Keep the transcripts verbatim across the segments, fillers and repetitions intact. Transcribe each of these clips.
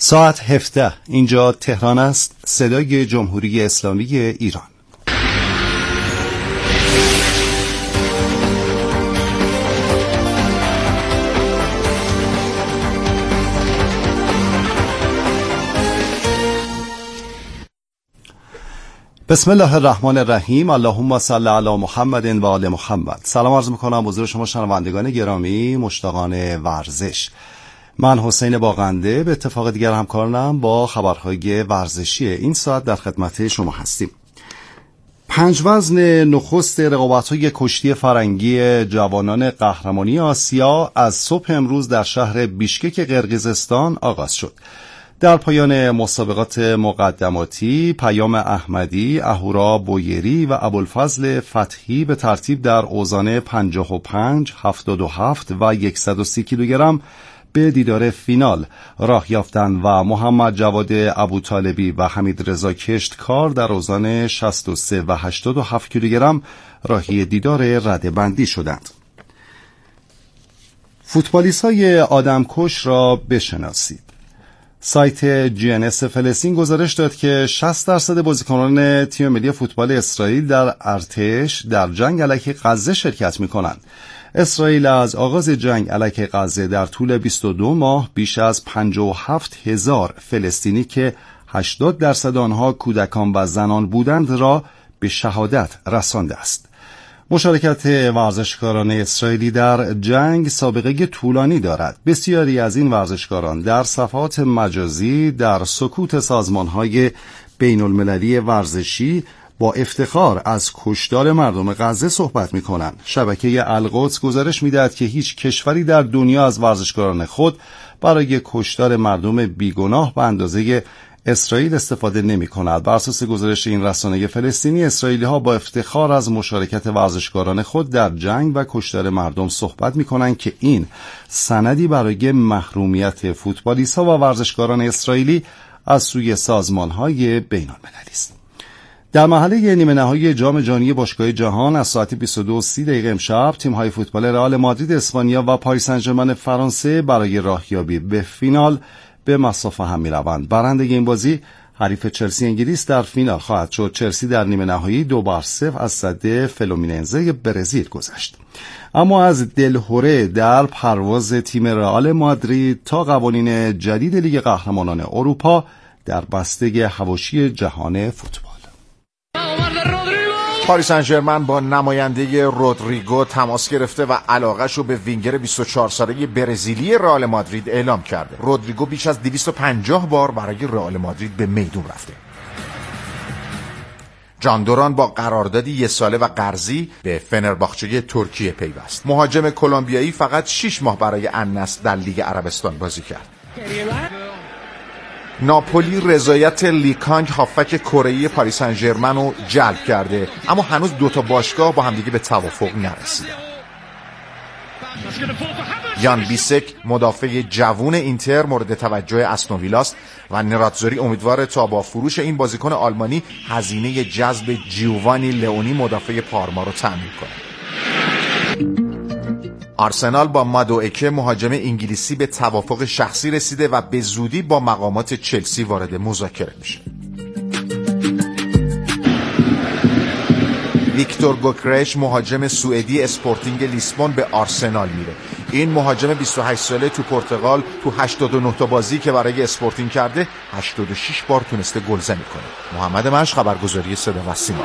ساعت هفده، اینجا تهران است، صدای جمهوری اسلامی ایران. بسم الله الرحمن الرحیم. اللهم صل علی محمد و آل محمد. سلام عرض میکنم حضور شما شنوندگان گرامی، مشتاقان ورزش. من حسین باغنده به اتفاق دیگر همکارانم با خبرهای ورزشی این ساعت در خدمت شما هستیم. پنج وزن نخست رقابت‌های کشتی فرنگی جوانان قهرمانی آسیا از صبح امروز در شهر بیشکک قرقیزستان آغاز شد. در پایان مسابقات مقدماتی، پیام احمدی، اهورا بویری و ابوالفضل فتحی به ترتیب در اوزان پنجاه و پنج، هفتاد و هفت و صد و سی کیلوگرم به دیدار فینال راه یافتند و محمد جواد ابوطالبی و حمید رضا کشتکار در اوزان شصت و سه و هشتاد و هفت کیلوگرم راهی دیدار رده‌بندی شدند. فوتبالیست‌های آدمکش را بشناسید. سایت جی ان اس فلسطین گزارش داد که شصت درصد بازیکنان تیم ملی فوتبال اسرائیل در ارتش در جنگ علیه غزه شرکت می‌کنند. اسرائیل از آغاز جنگ علیه غزه در طول بیست و دو ماه بیش از پنجاه و هفت هزار فلسطینی که هشتاد درصد آنها کودکان و زنان بودند را به شهادت رسانده است. مشارکت ورزشکاران اسرائیلی در جنگ سابقه طولانی دارد. بسیاری از این ورزشکاران در صفحات مجازی در سکوت سازمان‌های بین المللی ورزشی با افتخار از کشتار مردم غزه صحبت می‌کنند. شبکه القدس گزارش می‌دهد که هیچ کشوری در دنیا از ورزشکاران خود برای کشتار مردم بیگناه به اندازه اسرائیل استفاده نمی‌کند. بر اساس گزارش این رسانه فلسطینی، اسرائیلی‌ها با افتخار از مشارکت ورزشکاران خود در جنگ و کشتار مردم صحبت می‌کنند که این سندی برای محرومیت فوتبالیست‌ها و ورزشکاران اسرائیلی از سوی سازمان‌های بین‌المللی است. در مرحله نیمه نهایی جام جهانی باشگاه جهان از ساعت بیست و دو و سی دقیقه امشب تیم‌های فوتبال رئال مادرید اسپانیا و پاریس سن ژرمن فرانسه برای راهیابی به فینال به مسافه هم می‌روند. برنده این بازی حریف چلسی انگلیس در فینال خواهد شد. چلسی در نیمه نهایی دو بر صفر از صد فلومیننزه برزیل گذشت. اما از دلهره در پرواز تیم رئال مادرید تا قوانین جدید لیگ قهرمانان اروپا در بسته حواشی جهان فوتبال. پاریس سن ژرمن با نماینده رودریگو تماس گرفته و علاقه‌شو به وینگر بیست و چهار ساله برزیلی رئال مادرید اعلام کرده. رودریگو بیش از دویست و پنجاه بار برای رئال مادرید به میدون رفته. جان دوران با قراردادی یک ساله و قرضی به فنرباخچه ترکیه پیوست. مهاجم کلمبیایی فقط شش ماه برای النصر در لیگ عربستان بازی کرد. ناپولی رضایت لیکانگ هافک کره‌ای پاریس سن ژرمن رو جلب کرده، اما هنوز دو تا باشگاه با همدیگه به توافق نرسیدن. یان بیسک مدافع جوون اینتر مورد توجه استون ویلاست و نراتزوری امیدواره تا با فروش این بازیکن آلمانی هزینه جذب جیووانی لئونی مدافع پارما رو تأمین کنه. آرسنال با مادوئکه مهاجم انگلیسی به توافق شخصی رسیده و به زودی با مقامات چلسی وارد مذاکره میشه. ویکتور گوکرش مهاجم سوئدی اسپورتینگ لیسبون به آرسنال میره. این مهاجم بیست و هشت ساله تو پرتغال تو هشتاد و نه تا بازی که برای اسپورتینگ کرده هشتاد و شش بار تونسته گلزنی کنه. محمد مشق، خبرگزاری صدا و سیما.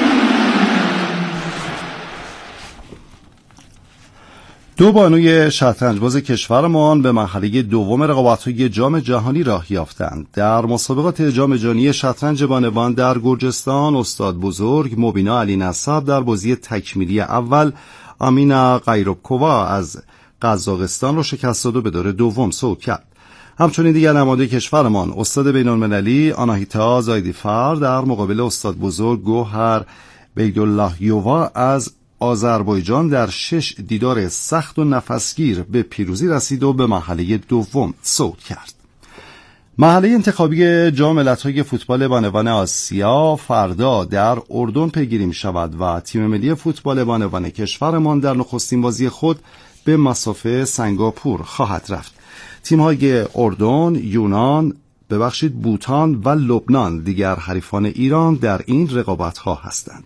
دو بانوی شطرنج‌باز کشورمان به مرحله دوم رقابت‌های جام جهانی راه یافتند. در مسابقات جام جهانی شطرنج بانوان در گرجستان، استاد بزرگ مبینا علی نسب در بازی تکمیلی اول آمینا قایروبکووا از قزاقستان را شکست داد و به دور دوم صعود کرد. همچنین دیگر نماینده کشورمان استاد بین‌المللی آناهیتا زایدیفر در مقابل استاد بزرگ گوهر بیداللهیووا از آذربایجان در شش دیدار سخت و نفسگیر به پیروزی رسید و به مرحله دوم صعود کرد. مرحله انتخابی جام ملت‌های فوتبال بانوان آسیا فردا در اردن پیگیری می شود و تیم ملی فوتبال بانوان کشورمان در نخستین بازی خود به مسافه سنگاپور خواهد رفت. تیم‌های اردن، یونان، ببخشید بوتان و لبنان دیگر حریفان ایران در این رقابت‌ها هستند.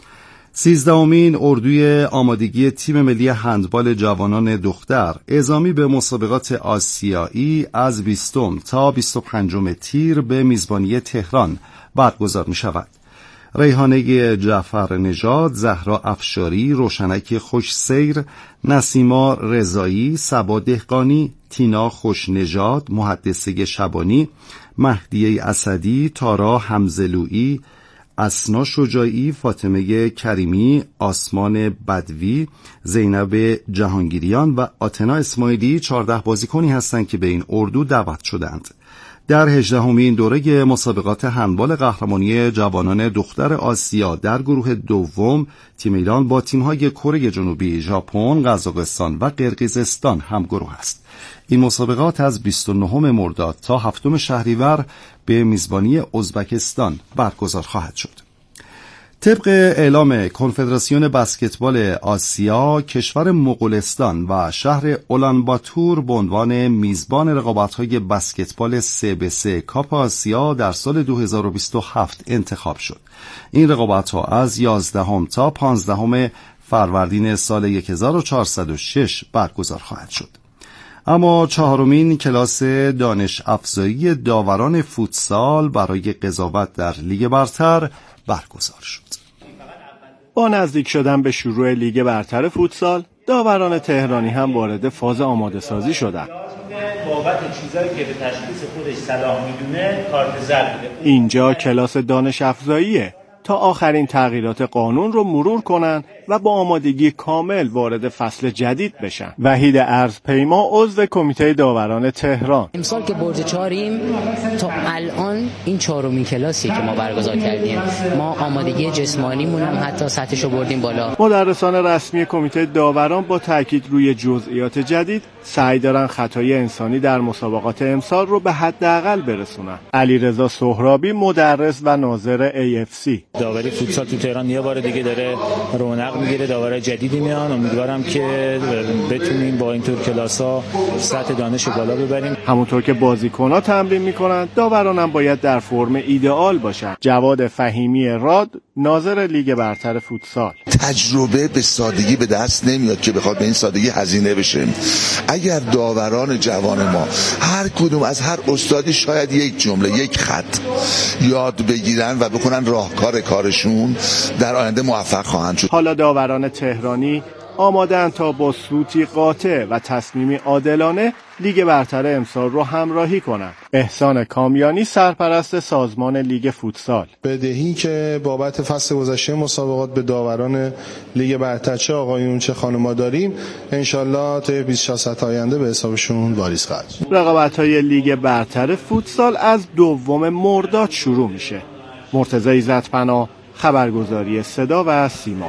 سیزدهمین اردوی آمادگی تیم ملی هندبال جوانان دختر اعزامی به مسابقات آسیایی از بیستم تا بیست و پنجم تیر به میزبانی تهران برگزار می شود. ریحانه جعفر نژاد، زهرا افشاری، روشنک خوشسیر، نسیما رضایی، صبا دهقانی، تینا خوشنژاد، محدثه شبانی، مهدیه اسدی، تارا حمزلویی، اسنا شجاعی، فاطمه کریمی، آسمان بدوی، زینب جهانگیریان و آتنا اسماعیلی چهارده بازیکنی هستند که به این اردو دعوت شدند. در هجدهمین دوره مسابقات هندبال قهرمانی جوانان دختر آسیا در گروه دوم تیم ایران با تیم‌های کره جنوبی، ژاپن، قزاقستان و قرقیزستان همگروه است. این مسابقات از بیست و نهم مرداد تا هفتم شهریور به میزبانی ازبکستان برگزار خواهد شد. طبق اعلام کنفدراسیون بسکتبال آسیا، کشور مغولستان و شهر اولانباتور به عنوان میزبان رقابت‌های بسکتبال سه به سه کاپ آسیا در سال دو هزار و بیست و هفت انتخاب شد. این رقابت‌ها از یازدهم تا پانزدهم فروردین سال هزار و چهارصد و شش برگزار خواهد شد. اما چهارمین کلاس دانش افزایی داوران فوتسال برای قضاوت در لیگ برتر برگزار شد. با نزدیک شدن به شروع لیگ برتر فوتسال، داوران تهرانی هم وارد فاز آماده سازی شدند. بابت چیزایی که به تشخیص خودش صلاح میدونه کارت زرد میده. اینجا کلاس دانش افزاییه تا آخرین تغییرات قانون رو مرور کنن و با آمادگی کامل وارد فصل جدید بشن. وحید ارزپیما عضو کمیته داوران تهران: امسال که برج چهاریم، تا الان این چهارمین کلاسی که ما برگزار کردیم. ما آمادگی جسمانیمون هم حتی سطحشو بردیم بالا. مدرسان رسمی کمیته داوران با تاکید روی جزئیات جدید سعی دارن خطای انسانی در مسابقات امسال رو به حداقل برسونن. علیرضا سهرابی، مدرس و ناظر ای اف سی: داوری فوتسال تو تهران یه بار دیگه داره رونق میگیره، داورای جدیدی میان. امیدوارم که بتونیم با اینطور کلاس‌ها سطح دانش بالا ببریم. همونطور که بازیکن‌ها تمرین میکنن، داوران هم باید در فرم ایدئال باشن. جواد فهیمی راد، ناظر لیگ برتر فوتسال: تجربه به سادگی به دست نمیاد که بخواد به این سادگی هزینه بشه. اگر داوران جوان ما هر کدوم از هر استادی شاید یک جمله، یک خط یاد بگیرن و بکنن راهکار کارشون، در آینده موفق خواهند شد. حالا داوران تهرانی آمادن تا با سوتی قاطع و تصمیمی عادلانه لیگ برتر امسال رو همراهی کنند. احسان کامیانی، سرپرست سازمان لیگ فوتسال: بدهی که بابت فصل گذشته مسابقات به داوران لیگ برتر چه آقایون چه خانم‌ها داریم، انشالله تا بیست تا شصت آینده به حسابشون واریز خواهد شد. رقابت‌های لیگ برتر فوتسال از دوم مرداد شروع میشه. مرتضی عزت‌پناه، خبرگزاری صدا و سیما.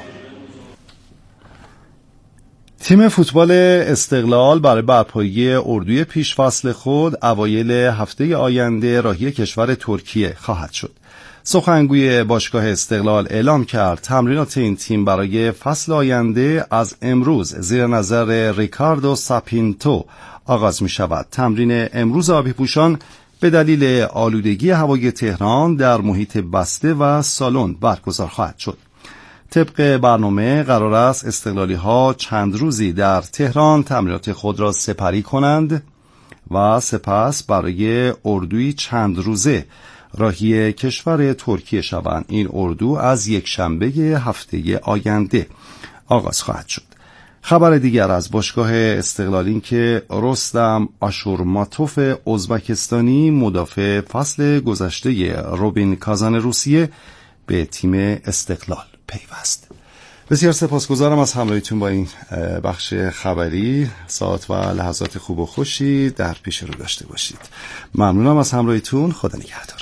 تیم فوتبال استقلال برای برپایی اردوی پیشفصل خود اوایل هفته آینده راهی کشور ترکیه خواهد شد. سخنگوی باشگاه استقلال اعلام کرد تمرینات این تیم برای فصل آینده از امروز زیر نظر ریکاردو ساپینتو آغاز می شود. تمرین امروز آبی پوشان به دلیل آلودگی هوای تهران در محیط بسته و سالن برگزار خواهد شد. طبق برنامه قرار است استقلالی ها چند روزی در تهران تمرینات خود را سپری کنند و سپس برای اردوی چند روزه راهی کشور ترکیه شوند. این اردو از یک شنبه هفته آینده آغاز خواهد شد. خبر دیگر از باشگاه استقلال این که رستم آشورماتوف ازبکستانی مدافع فصل گذشته روبین کازان روسیه به تیم استقلال پیوست. بسیار سپاسگزارم از همراهیتون با این بخش خبری. ساعت و لحظات خوب و خوشی در پیش رو داشته باشید. ممنونم از همراهیتون. خدا نگهدار.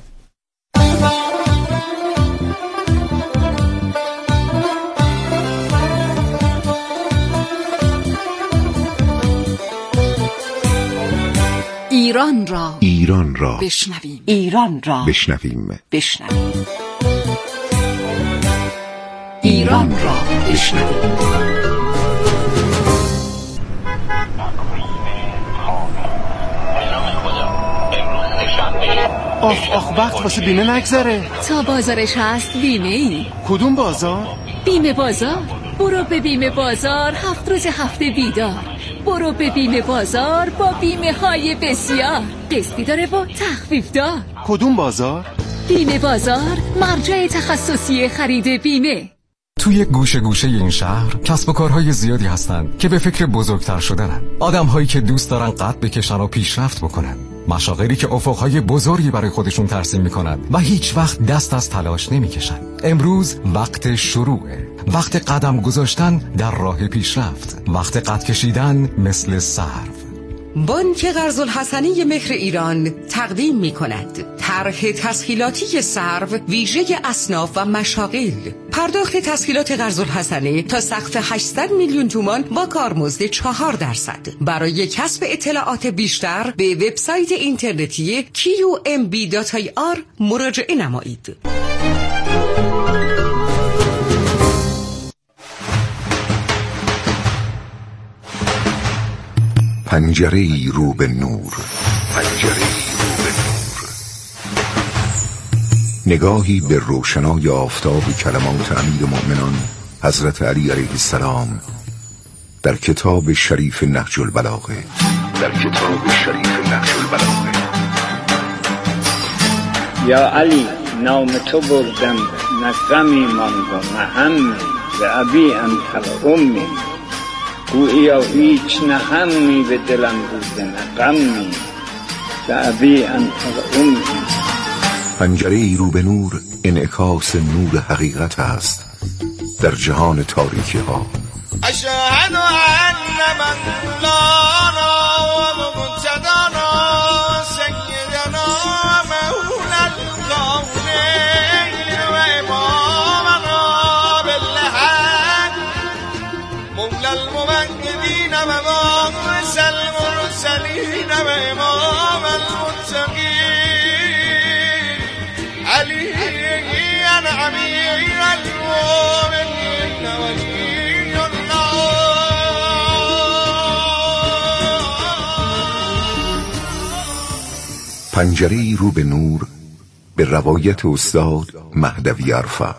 ایران را ایران را بشنویم. ایران را بشنویم. بشنویم. ایران را بشنویم. به نام خدا امروز آخ آخ وقت واسه بیمه نگذره. تا بازارش هست بیمه ای. کدوم بازار؟ بیمه بازار. برو به بیمه بازار، هفت روز هفته بیدار. برو به بیمه بازار با بیمه های بسیار، قسطی داره با تخفیف دار. کدوم بازار؟ بیمه بازار، مرجع تخصصی خرید بیمه. توی گوشه گوشه این شهر کسب و کارهای زیادی هستند که به فکر بزرگتر شدنن. آدم‌هایی که دوست دارن قد بکشن و پیشرفت بکنن. مشاغلی که افقهای بزرگی برای خودشون ترسیم میکنن و هیچ وقت دست از تلاش نمیکشن. امروز وقت شروعه، وقت قدم گذاشتن در راه پیشرفت، وقت قد کشیدن مثل سرو. بانک قرض‌الحسنی مهر ایران تقدیم می کند طرح تسهیلاتی سرو ویژه اصناف و مشاغل. پرداخت تسهیلات قرض‌الحسنه تا سقف هشتصد میلیون تومان با کارمزد چهار درصد. برای کسب اطلاعات بیشتر به وبسایت اینترنتی کیو ام بی دات آی آر مراجعه نمایید. پنجره‌ای رو به نور، پنجره‌ای رو به نور، نگاهی به روشنای آفتاب کلمات امیرالمؤمنان حضرت علی علیه السلام در کتاب شریف نهج البلاغه، در کتاب شریف نهج البلاغه. یا علی نام تو بردم، نه غمی ماند و نه همی، به ابی انت و امی، گوییا هیچ نه همی به دلم بوده نه غمی، به ابی انت و امی. پنجره‌ای رو به نور انعکاس نور حقیقت است در جهان تاریکی ها. اشهد ان من مولانا و مقتدانا سیدنا مولا الکونین و امامنا بالحق مولا الموحدین و وارث المرسلین و امام المتقین علی امیر المؤمنین ولی الله. پنجره‌ای رو به نور به روایت استاد مهدوی عرفه.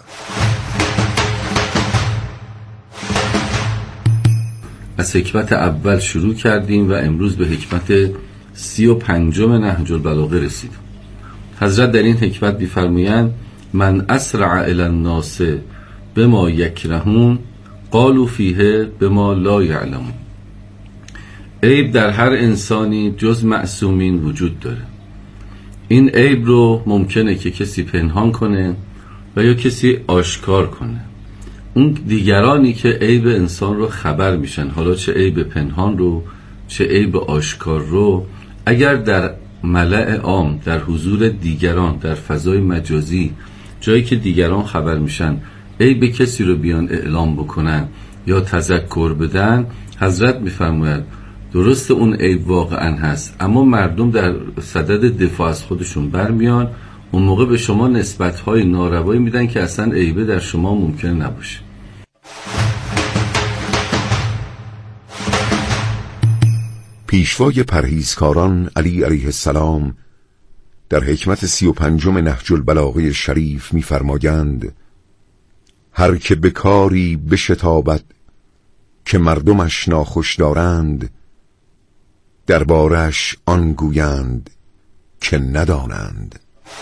از حکمت اول شروع کردیم و امروز به حکمت سی و پنجم نهج البلاغه رسیدیم. حضرت در این حکمت می‌فرمایند من اسرع الی الناس بما یکرهون قالوا فیه بما لا یعلمون. عیب در هر انسانی جز معصومین وجود داره. این عیب رو ممکنه که کسی پنهان کنه و یا کسی آشکار کنه. اون دیگرانی که عیب انسان رو خبر میشن، حالا چه عیب پنهان رو چه عیب آشکار رو، اگر در ملأ عام، در حضور دیگران، در فضای مجازی، جایی که دیگران خبر میشن، عیب کسی رو بیان اعلام بکنن یا تذکر بدن، حضرت میفرماید درست اون عیب واقعا هست، اما مردم در صدد دفاع از خودشون برمیان، اون موقع به شما نسبت‌های ناروایی میدن که اصلا عیبه در شما ممکن نباشه. پیشوای پرهیزکاران علی علیه السلام در حکمت سی و پنجم نهج البلاغه شریف می‌فرمایند هر که به کاری بشتابد که مردمش ناخوش دارند دربارش آن گویند که ندانند.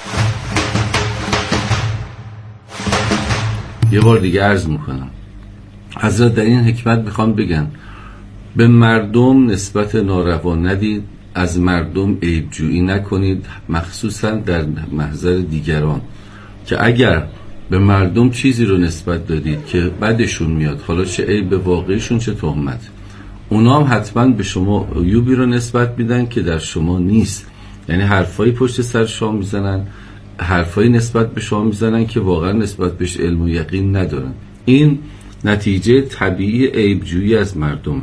یه بار دیگه عرض میکنم، حضرت در این حکمت میخوان بگن به مردم نسبت ناروا ندید، از مردم عیب جویی نکنید، مخصوصا در محضر دیگران، که اگر به مردم چیزی رو نسبت دادید که بدشون میاد، حالا چه عیب واقعیشون چه تهمت، اونا هم حتما به شما عیوبی رو نسبت میدن که در شما نیست. یعنی حرفایی پشت سر شما میزنن، حرفایی نسبت به شما میزنن که واقعا نسبت بهش علم و یقین ندارن. این نتیجه طبیعی عیب جویی از مردم.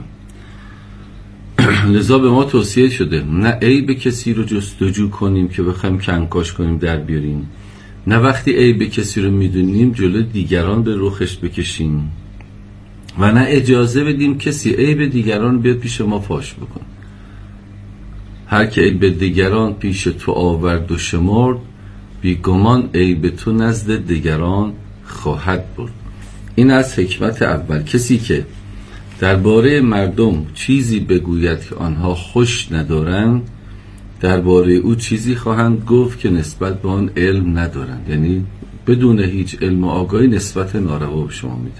لذا به ما توصیه شده نه عیب کسی رو جستجو کنیم که بخوایم کنکاش کنیم در بیاریم، نه وقتی عیب کسی رو میدونیم جلو دیگران به رخش بکشیم و نه اجازه بدیم کسی عیب دیگران بیاد پیش ما فاش بکنه. هر که عیب دیگران پیش تو آورد و شمرد، بیگمان عیب تو نزد دیگران خواهد برد. این از حکمت اول. کسی که درباره مردم چیزی بگوید که آنها خوش ندارند، درباره او چیزی خواهند گفت که نسبت به آن علم ندارند. یعنی بدون هیچ علم و آگاهی نسبت ناروا به شما میده.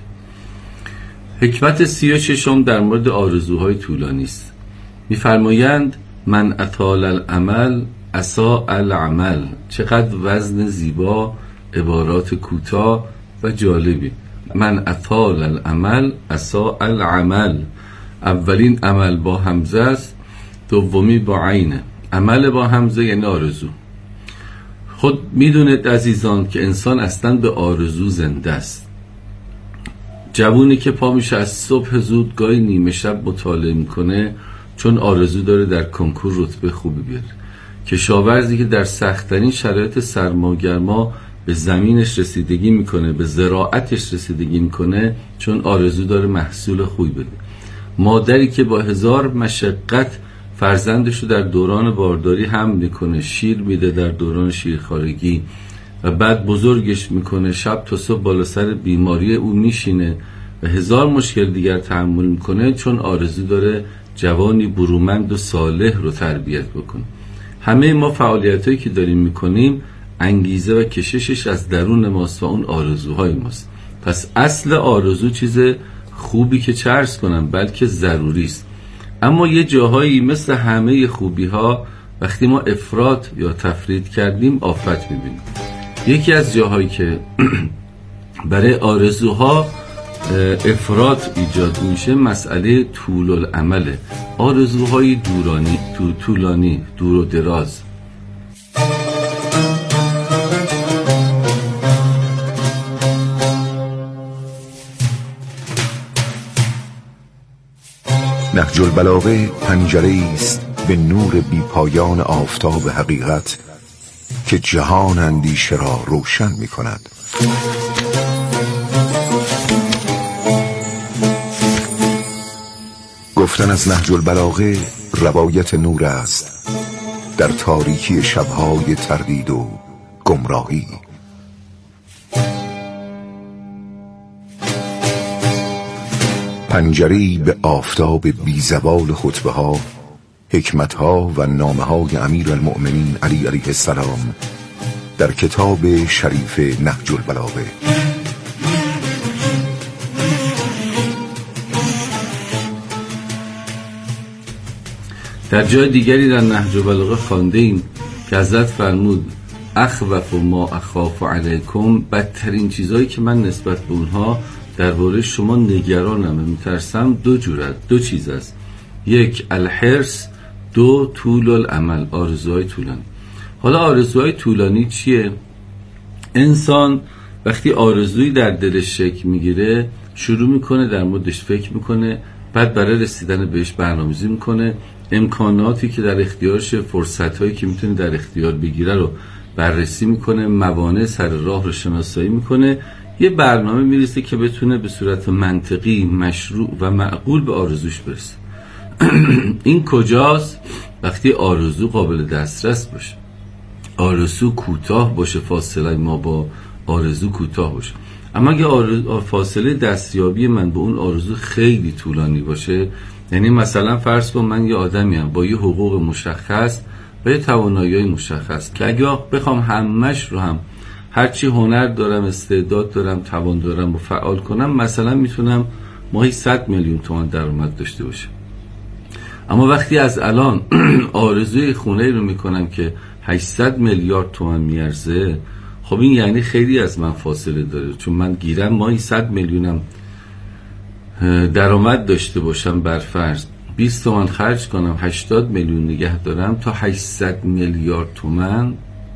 حکمت سی و ششم در مورد آرزوهای طولانی است. میفرمایند من اطال العمل اساء العمل. چقدر وزن زیبا، عبارات کوتاه و جالبی. من اطال العمل اساء العمل. اولین عمل با همزه است، دومی با عینه. عمل با همزه یعنی آرزو. خود میدونید عزیزان که انسان اصلا به آرزو زنده است. جوونی که پا میشه از صبح زود گاهی نیمه شب مطالعه میکنه چون آرزو داره در کنکور رتبه خوبی بیاره. کشاورزی که در سخت‌ترین شرایط سرما و گرما به زمینش رسیدگی میکنه، به زراعتش رسیدگی میکنه چون آرزو داره محصول خوبی بده. مادری که با هزار مشقت فرزندش رو در دوران بارداری هم میکنه، شیر میده در دوران شیرخوارگی و بعد بزرگش میکنه، شب تا صبح بالا سر بیماری او میشینه و هزار مشکل دیگر تحمل میکنه چون آرزو داره جوانی برومند و صالح رو تربیت بکنه. همه ما فعالیتایی که داریم میکنیم انگیزه و کششش از درون ماست و اون آرزوهای ماست. پس اصل آرزو چیز خوبی که چه عرض کنم بلکه ضروری است. اما یه جاهایی مثل همه خوبی ها وقتی ما افراط یا تفرید کردیم آفت میبینیم. یکی از جاهایی که برای آرزوها افراط ایجاد میشه مسئله طول العمله. آرزوهای دورانی، طولانی، دور و دراز. نهج البلاغه پنجره است به نور بی پایان آفتاب حقیقت که جهان اندیشه را روشن می کند. گفتن از نهج البلاغه روایت نور است در تاریکی شبهای تردید و گمراهی. پنجره‌ای به آفتاب بیزوال خطبه ها، حکمت ها و نامه های امیر المؤمنین علی علیه السلام در کتاب شریف نهج البلاغه. در جای دیگری در نهج البلاغه خواندیم که حضرت فرمود اخوف ما اخاف علیکم، بدترین چیزایی که من نسبت به اونها درباره شما نگرانم میترسم دو جورت دو چیز است. یک الحرص، دو طول العمل، آرزوهای طولانی. حالا آرزوهای طولانی چیه؟ انسان وقتی آرزویی در دلش شکل میگیره شروع میکنه در موردش فکر میکنه، بعد برای رسیدن بهش برنامه‌ریزی میکنه، امکاناتی که در اختیارش، فرصتایی که میتونه در اختیار بگیره رو بررسی میکنه، موانع سر راه رو شناسایی میکنه، یه برنامه میرسه که بتونه به صورت منطقی، مشروع و معقول به آرزوش برسه. این کجاست؟ وقتی آرزو قابل دسترس باشه، آرزو کوتاه باشه، فاصله ما با آرزو کوتاه باشه. اما اگه آرزو فاصله دستیابی من به اون آرزو خیلی طولانی باشه، یعنی مثلا فرض کن من یه آدمیم با یه حقوق مشخص و یه توانایی‌های مشخص که اگه بخوام همش رو هم هرچی هنر دارم، استعداد دارم، توان دارم و فعال کنم، مثلا میتونم ماهی صد میلیون تومان درآمد داشته باشم. اما وقتی از الان آرزوی خونه رو میکنم که هشتصد میلیارد تومان میارزه، خب این یعنی خیلی از من فاصله داره، چون من گیرم ماهی صد میلیونم درآمد داشته باشم، بر فرض بیست تومان خرج کنم، هشتاد میلیون نگه دارم تا هشتصد میلیارد تومان،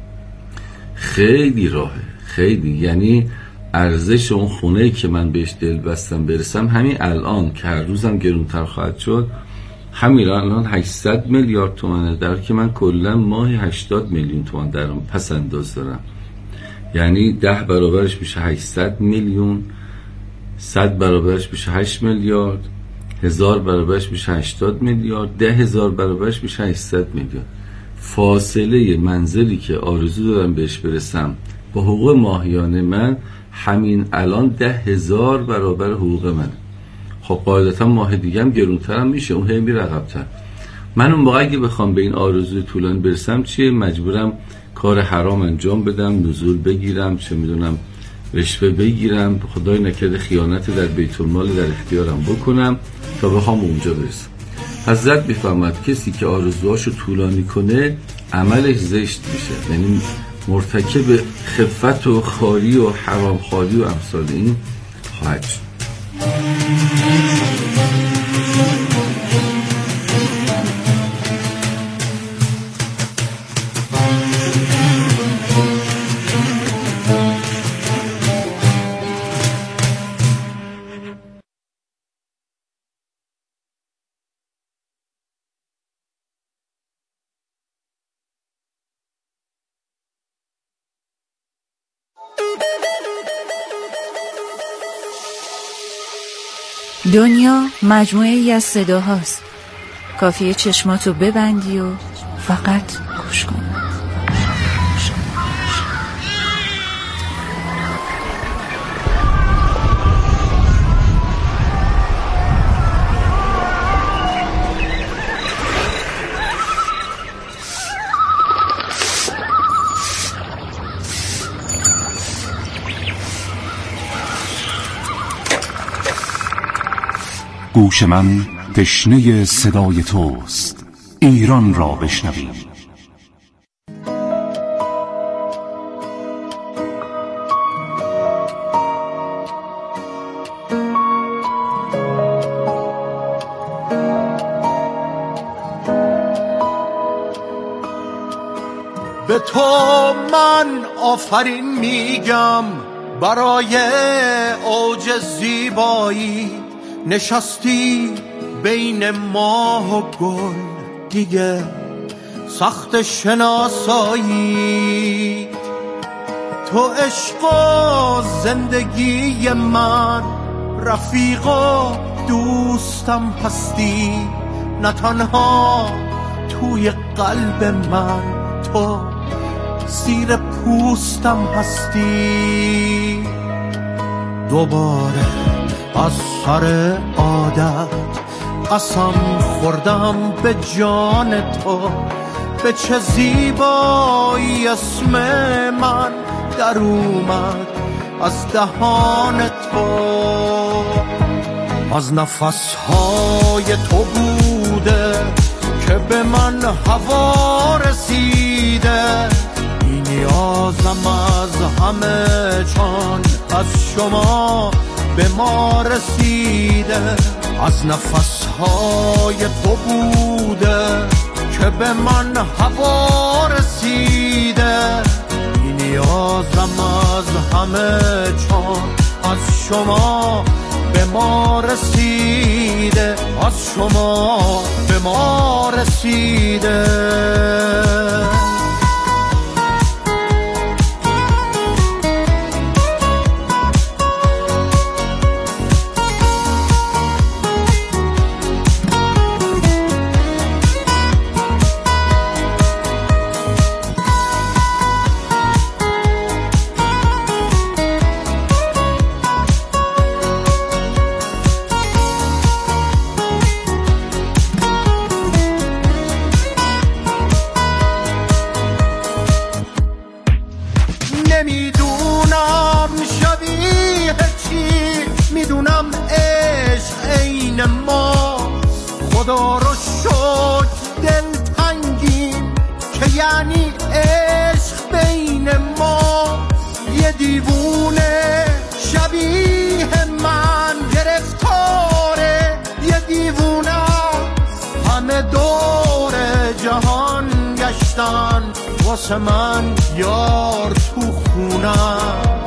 خیلی راهه، خیلی. یعنی ارزش اون خونه‌ای که من بهش دل بستم برسم همین الان که هر روزم گرونتر خواهد شد، همین الان هشتصد میلیارد تومانه، در که من کلا ماهی هشتاد میلیون تومان درآمد پس انداز دارم. یعنی ده برابرش میشه هشتصد میلیون، صد برابرش میشه هشت میلیارد، هزار برابرش میشه هشتاد میلیارد، ده هزار برابرش میشه هشتصد میلیارد. فاصله منزلی که آرزو دارم بهش برسم با حقوق ماهیانه من همین الان ده هزار برابر حقوق من. خب قاعدتا ماه دیگه هم گرونتر هم میشه، اون هی میره عقب‌تر. من اون موقع اگه بخوام به این آرزوی طولانی برسم چیه؟ مجبورم کار حرام انجام بدم، نزول بگیرم، چه میدونم رشوه بگیرم، خدای نکرده خیانت در بیت المال در اختیارم بکنم تا بخوام اونجا برسم. حضرت میفهمد کسی که آرزوهاشو طولانی کنه عملش زشت میشه، یعنی مرتکب خفت و خاری و حرام خاری و امثال این خواهد شد. دنیا مجموعه ای از صداهاست، کافیه چشماتو ببندی و فقط گوش کن. گوش من تشنه صدای توست، ایران را بشنویم. به تو من آفرین میگم برای اوج زیبایی، نشستی بین ماه و گل دیگه سخت شناسایی. تو عشق و زندگی من، رفیق و دوستم هستی، نه تنها توی قلب من، تو زیر پوستم هستی. دوباره از سر عادت قسم خوردم به جان تو، به چه زیبایی اسم من در اومد از دهان تو. از نفسهای تو بوده که به من هوا رسیده، بی نیازم از همه چون از شما به ما رسیده. از نفسهای تو بوده که به من هوا رسیده، بی نیازم از همه چون از شما به ما رسیده، از شما به ما رسیده. نمیدونم شبیه چی، میدونم عشق عین ما. خدا رو شکر دل تنگیم که یعنی عشق بین ما. یه دیوونه شبیه من گرفتاره، یه دیوونه همه دور جهان گشتن واسه من یار تو خونم.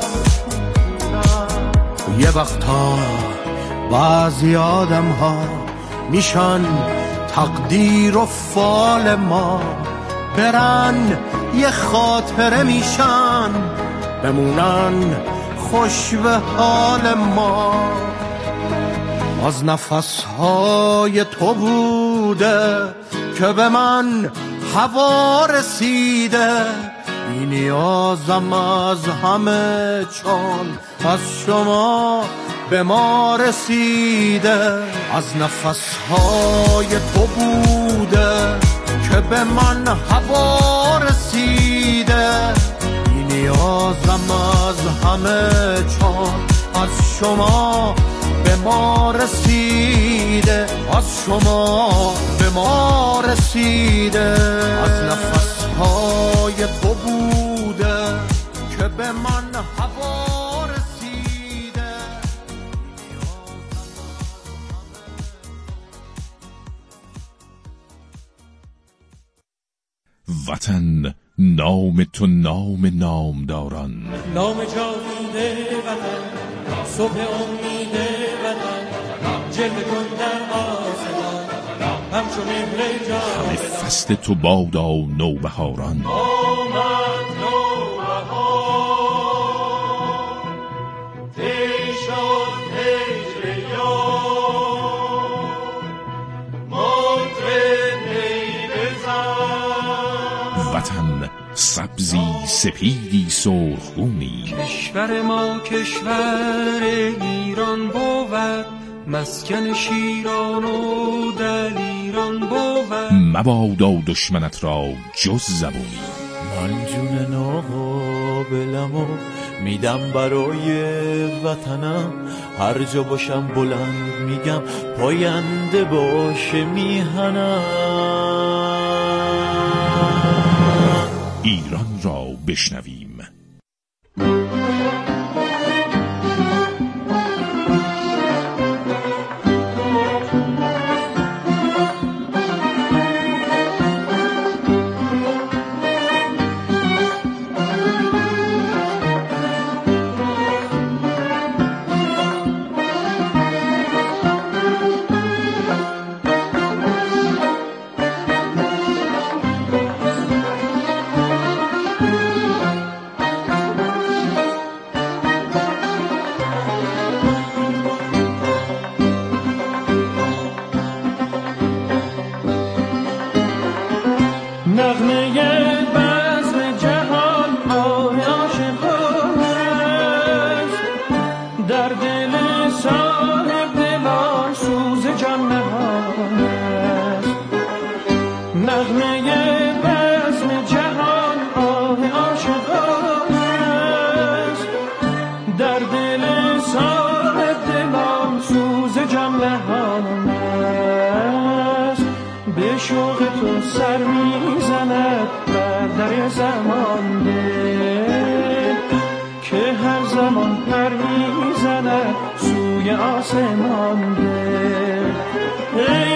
یه وقتا بعضی آدم ها میشن تقدیر و فال ما، برن یه خاطره میشن بمونن خوش به حال ما. از نفسهای تو بوده که به من هوا رسیده. بی نیازم از همه چون از شما به ما رسیده. از نفسهای تو بوده که به من هوا رسیده. بی نیازم از همه چون از شما به ما رسیده. از شما به ما رسیده. از نفسهای تو بوده که به من هوا رسیده. وطن نام تو نام نامداران، نام جاوید وطن، صبح امید وطن، جلوه کن در آسمان همچو مهر جان. همه فصل تو بادا نوبهاران، آمد نوبهار ای شد هجر یار مطرب نی بزن. وطن سبزی سپیدی سرخگونی، کشور ما کشور ایران بود، مسکن شیران و دلیران بود. مبادا دشمنت را جز زبونی. من جون ناقابلمو میدم برای وطنم، هر جا باشم بلند میگم پاینده باشه میهنم. ایران را بشنویم. شوق تو سر میزند بر در زمان دل که هر زمان پر میزند سوی آسمان دل.